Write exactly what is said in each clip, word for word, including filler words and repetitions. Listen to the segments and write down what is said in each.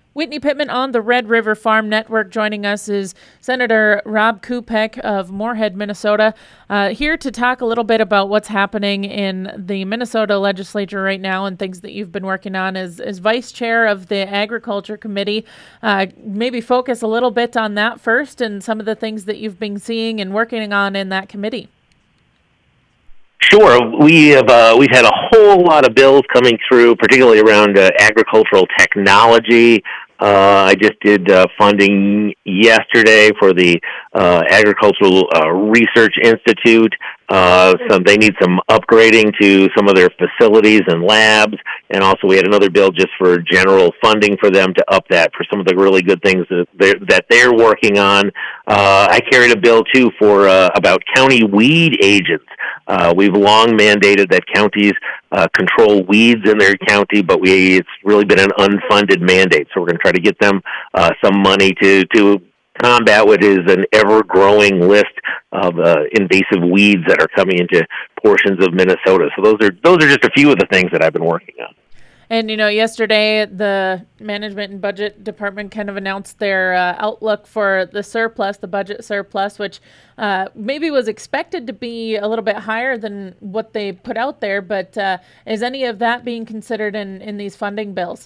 Whitney Pittman on the Red River Farm Network. Joining us is Senator Rob Kupec of Moorhead, Minnesota, uh, here to talk a little bit about what's happening in the Minnesota legislature right now and things that you've been working on as, as vice chair of the Agriculture Committee. Uh, maybe focus a little bit on that first and some of the things that you've been seeing and working on in that committee. Sure. We have uh, we've had a whole lot of bills coming through, particularly around uh, agricultural technology. Uh, I just did uh, funding yesterday for the uh, Agricultural uh, Research Institute. Uh, some they need some upgrading to some of their facilities and labs, and also we had another bill just for general funding for them to up that for some of the really good things that they're, that they're working on. Uh, I carried a bill too for uh, about county weed agents. Uh, we've long mandated that counties uh, control weeds in their county, but we it's really been an unfunded mandate. So we're going to try to get them uh, some money to to combat what is an ever-growing list of uh, invasive weeds that are coming into portions of Minnesota. So those are those are just a few of the things that I've been working on. And, you know, yesterday the Management and Budget Department kind of announced their uh, outlook for the surplus, the budget surplus, which uh, maybe was expected to be a little bit higher than what they put out there. But uh, is any of that being considered in, in these funding bills?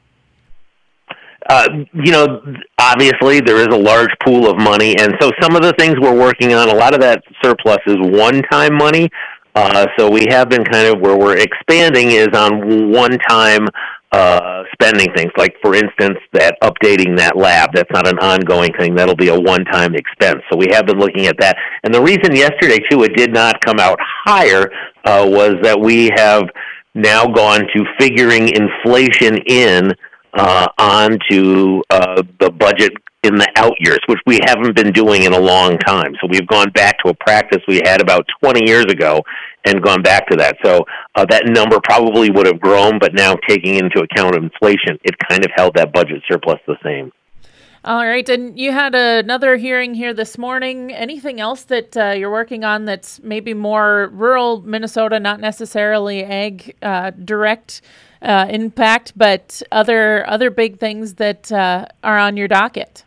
Uh, you know, obviously there is a large pool of money. And so some of the things we're working on, a lot of that surplus is one-time money. Uh, so we have been kind of where we're expanding is on one-time uh, spending things. Like, for instance, that updating that lab, that's not an ongoing thing. That'll be a one-time expense. So we have been looking at that. And the reason yesterday, too, it did not come out higher uh, was that we have now gone to figuring inflation in uh, onto uh, the budget in the out years, which we haven't been doing in a long time. So we've gone back to a practice we had about twenty years ago and gone back to that. So uh, that number probably would have grown, but now taking into account inflation, it kind of held that budget surplus the same. All right. And you had another hearing here this morning. Anything else that uh, you're working on that's maybe more rural Minnesota, not necessarily ag uh, direct uh, impact, but other other big things that uh, are on your docket?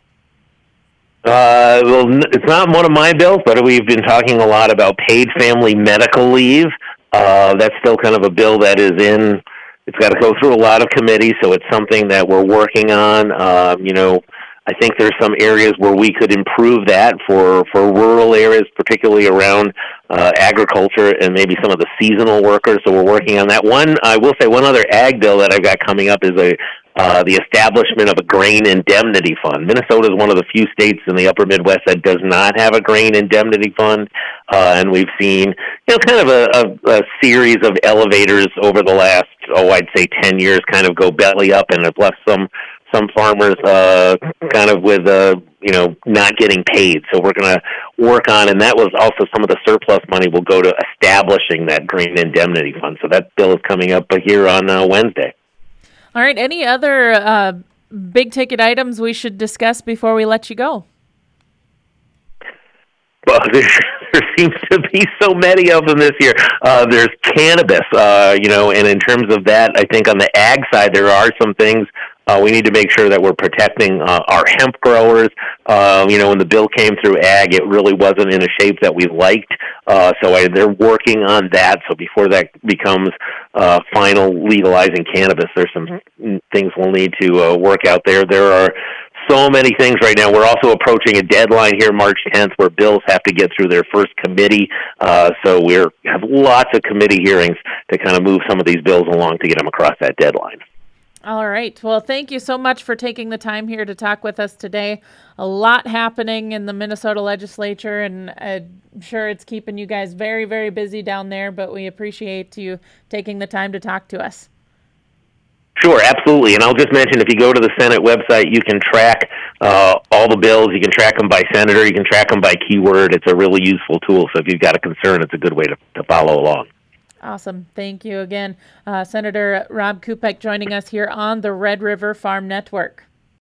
Uh, well, it's not one of my bills, but we've been talking a lot about paid family medical leave. Uh, that's still kind of a bill that is in, it's got to go through a lot of committees, so it's something that we're working on. Um, you know, I think there's some areas where we could improve that for, for rural areas, particularly around uh, agriculture and maybe some of the seasonal workers, so we're working on that. One, I will say one other ag bill that I've got coming up is a Uh, the establishment of a grain indemnity fund. Minnesota is one of the few states in the upper Midwest that does not have a grain indemnity fund, uh, and we've seen, you know, kind of a, a, a series of elevators over the last, oh, I'd say ten years kind of go belly up, and have left some some farmers uh, kind of with, uh, you know, not getting paid. So we're going to work on, and that was also some of the surplus money will go to establishing that grain indemnity fund. So that bill is coming up here on uh, Wednesday. All right. Any other uh, big-ticket items we should discuss before we let you go? Well, there, there seems to be so many of them this year. Uh, there's cannabis, uh, you know, and in terms of that, I think on the ag side, there are some things uh, we need to make sure that we're protecting uh, our hemp growers. Uh, you know, when the bill came through ag, it really wasn't in a shape that we liked. Uh, so I, they're working on that. So before that becomes uh, final legalizing cannabis, there's some things we'll need to uh, work out there. There are so many things right now. We're also approaching a deadline here, March tenth, where bills have to get through their first committee. Uh, so we have lots of committee hearings to kind of move some of these bills along to get them across that deadline. All right. Well, thank you so much for taking the time here to talk with us today. A lot happening in the Minnesota legislature, and I'm sure it's keeping you guys very, very busy down there, but we appreciate you taking the time to talk to us. Sure, absolutely. And I'll just mention, if you go to the Senate website, you can track uh, all the bills. You can track them by senator. You can track them by keyword. It's a really useful tool. So if you've got a concern, it's a good way to, to follow along. Awesome. Thank you again. Uh, Senator Rob Kupec joining us here on the Red River Farm Network.